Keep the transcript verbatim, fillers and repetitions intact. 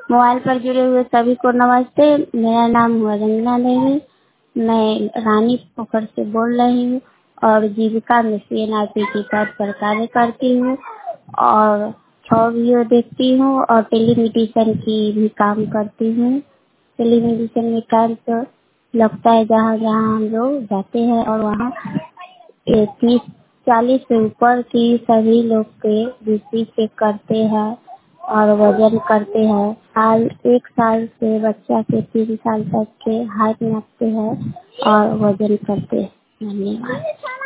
Mobile पर जुड़े हुए सभी को नमस्ते। मेरा नाम हुआ रंजना देवी। मैं रानी पोखर से बोल रही हूँ और जीविका में सी एन आर पी की पद पर कार्य करती हूँ और छह वीडियो देखती हूँ और टेलीमेडिसिन की भी काम करती हूँ। टेलीमेडिसिन में कैंप लगता है जहाँ जहाँ हम लोग जाते हैं और वहाँ तीस चालीस से ऊपर की सभी लोग के बीपी चेक करते हैं और वजन करते हैं। साल एक साल से बच्चा से तीन साल तक के हाइट नापते हैं और वजन करते हैं। धन्यवाद।